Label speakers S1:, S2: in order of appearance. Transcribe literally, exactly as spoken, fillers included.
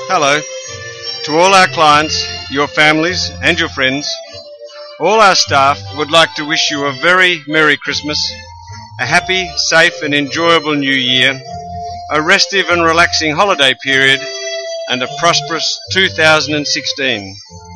S1: Hello. To all our clients, your families and your friends, all our staff would like to wish you a very Merry Christmas, a happy, safe and enjoyable New Year, a restive and relaxing holiday period, and a prosperous two thousand sixteen.